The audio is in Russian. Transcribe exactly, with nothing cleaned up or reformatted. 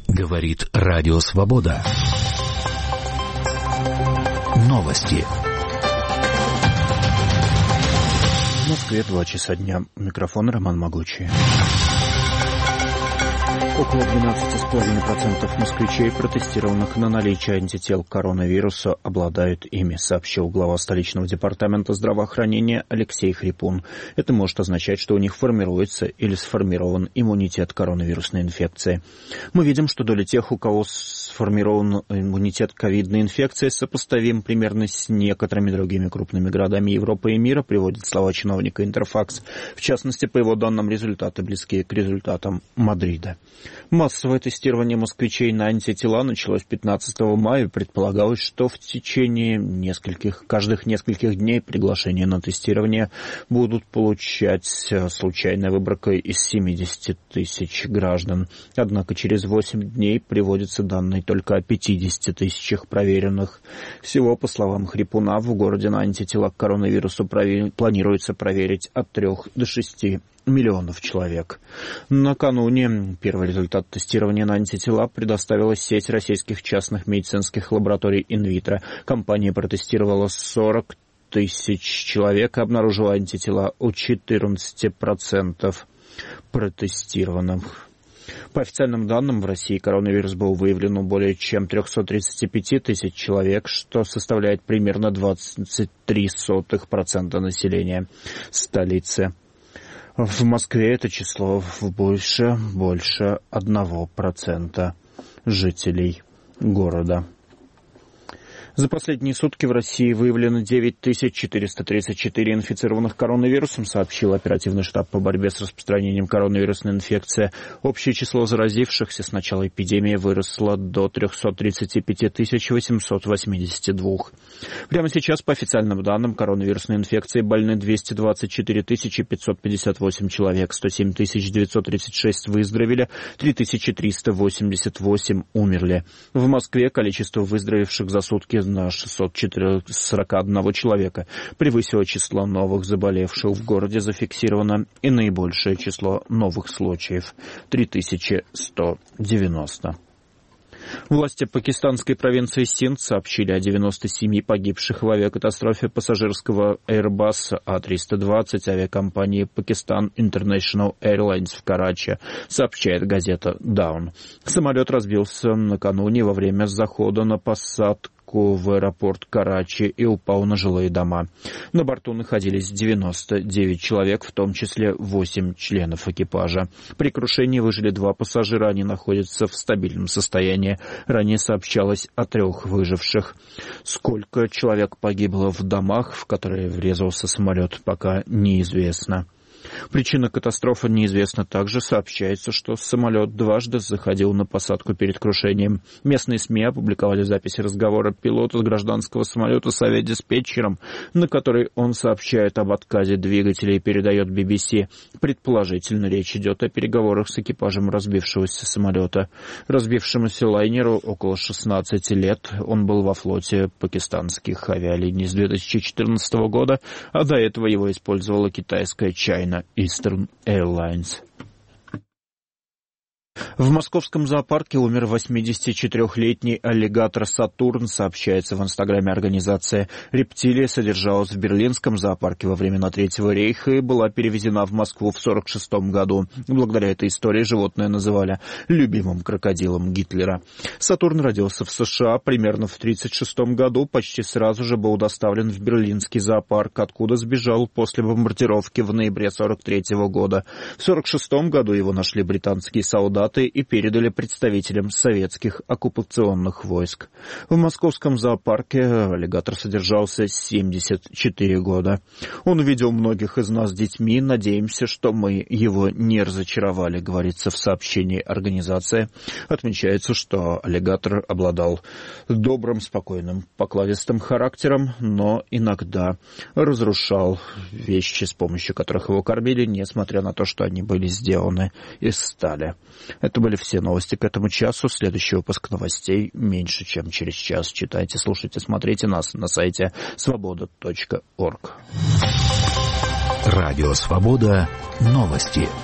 Говорит Радио Свобода. Новости. В Москве два часа дня. Микрофон Роман Могучий. Около двенадцать целых пять десятых процента москвичей, протестированных на наличие антител к коронавирусу, обладают ими, сообщил глава столичного департамента здравоохранения Алексей Хрипун. Это может означать, что у них формируется или сформирован иммунитет к коронавирусной инфекции. Мы видим, что доля тех, у кого сформирован иммунитет к ковидной инфекции, сопоставим примерно с некоторыми другими крупными городами Европы и мира, приводит слова чиновника Интерфакс. В частности, по его данным, результаты близки к результатам Мадрида. Массовое тестирование москвичей на антитела началось пятнадцатого мая. Предполагалось, что в течение нескольких, каждых нескольких дней приглашения на тестирование будут получать случайная выборка из семидесяти тысяч граждан. Однако через восемь дней приводятся данные только о пятидесяти тысячах проверенных. Всего, по словам Хрипуна, в городе на антитела к коронавирусу прови... планируется проверить от трех до шести миллионов человек. Накануне первый результат тестирования на антитела предоставила сеть российских частных медицинских лабораторий инвитро. Компания протестировала сорок тысяч человек и обнаружила антитела у четырнадцати процентов протестированных. По официальным данным, в России коронавирус был выявлен у более чем трехсот тридцати пяти тысяч человек, что составляет примерно двадцать три сотых процента населения столицы. В Москве это число больше, больше одного процента жителей города. За последние сутки в России выявлено девять тысяч четыреста тридцать четыре инфицированных коронавирусом, сообщил оперативный штаб по борьбе с распространением коронавирусной инфекции. Общее число заразившихся с начала эпидемии выросло до трехсот тридцати пяти тысяч восьмисот восьмидесяти двух. Прямо сейчас, по официальным данным, коронавирусной инфекцией больны двести двадцать четыре тысячи пятьсот пятьдесят восемь человек, сто семь тысяч девятьсот тридцать шесть выздоровели, три тысячи триста восемьдесят восемь умерли. В Москве количество выздоровевших за сутки на шестьсот сорок один человека превысило число новых заболевших. В городе зафиксировано и наибольшее число новых случаев – три тысячи сто девяносто. Власти пакистанской провинции Синд сообщили о девяноста семи погибших в авиакатастрофе пассажирского Airbus А триста двадцать авиакомпании Pakistan International Airlines в Карачи, сообщает газета Даун. Самолет разбился накануне во время захода на посадку в аэропорт Карачи и упал на жилые дома. На борту находились девяносто девять человек, в том числе восемь членов экипажа. При крушении выжили два пассажира, они находятся в стабильном состоянии. Ранее сообщалось о трех выживших. Сколько человек погибло в домах, в которые врезался самолет, пока неизвестно. Причина катастрофы неизвестна. Также сообщается, что самолет дважды заходил на посадку перед крушением. Местные СМИ опубликовали записи разговора пилота с гражданского самолета с авиадиспетчером, на которой он сообщает об отказе двигателя и передает би би си. Предположительно, речь идет о переговорах с экипажем разбившегося самолета. Разбившемуся лайнеру около шестнадцати лет. Он был во флоте пакистанских авиалиний с две тысячи четырнадцатого года, а до этого его использовала китайская China Eastern Airlines. В московском зоопарке умер восьмидесятичетырёхлетний аллигатор Сатурн, сообщается в инстаграме организации. Рептилия содержалась в берлинском зоопарке во времена Третьего рейха и была перевезена в Москву в сорок шестом году. Благодаря этой истории животное называли любимым крокодилом Гитлера. Сатурн родился в США примерно в тридцать шестом году, почти сразу же был доставлен в берлинский зоопарк, откуда сбежал после бомбардировки в ноябре сорок третьего года. В сорок шестом году его нашли британские солдаты и передали представителям советских оккупационных войск. В московском зоопарке аллигатор содержался семьдесят четыре года. Он увидел многих из нас детьми. Надеемся, что мы его не разочаровали, говорится в сообщении организации. Отмечается, что аллигатор обладал добрым, спокойным, покладистым характером, но иногда разрушал вещи, с помощью которых его кормили, несмотря на то, что они были сделаны из стали. Это были все новости к этому часу. Следующий выпуск новостей меньше, чем через час. Читайте, слушайте, смотрите нас на сайте свобода точка орг. Радио Свобода. Новости.